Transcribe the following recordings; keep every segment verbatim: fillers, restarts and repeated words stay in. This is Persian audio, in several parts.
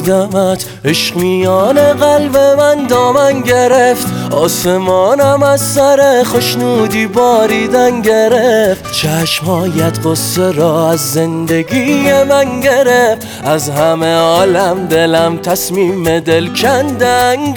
دیدمت عشق میان قلب من دامن گرفت، آسمانم از سر خوشنودی باریدن گرفت. چشمهایت قصه را از زندگی من گرفت، از همه عالم دلم تصمیم دل کندن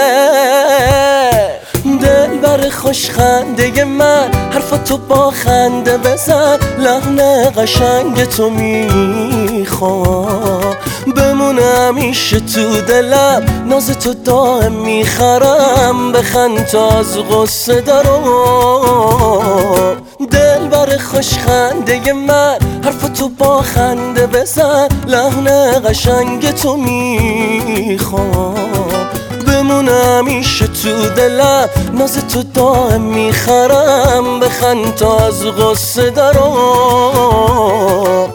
گرفت. دل بر خوش خنده من حرفاتو با خنده بزن، لحن قشنگ تو میخوام بمونه همیشه تو دلم، ناز تو دائم میخرم بخند تا از غصه دارم. دل بر خوش خنده من حرفاتو با خنده بزن، لحن قشنگ تو میخوام بمونه همیشه تو دلم، ناز تو دائم میخرم بخند تا از غصه دارم.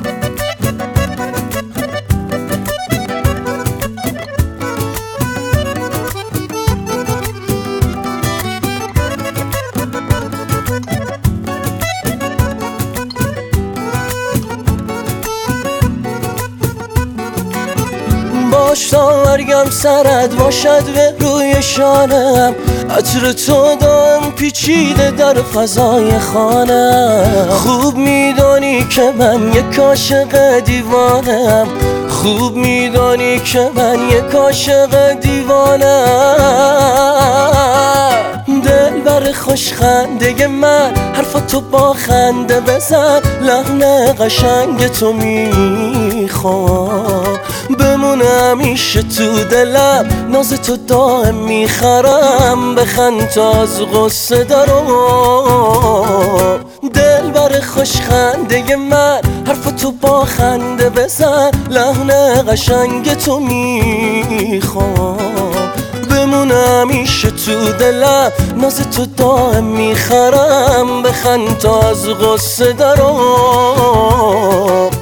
باش تا مرگم سرت باشد به روی شانم، عطر تو دائم پیچیده در فضای خانم. خوب میدانی که من یک عاشق دیوانم، خوب میدانی که من یک عاشق دیوانم. دل بر خوش خنده من حرفاتو با خنده بزن، لحن قشنگ تو میخوام بمونه همیشه تو دلم، ناز تو دائم میخرم بخند تا از غصه دارم. دل بر خوش خنده من حرفاتو با خنده بزن، لحن قشنگ تو میخوام بمونه همیشه تو دلم، ناز تو دائم میخرم بخند تا از غصه دارم.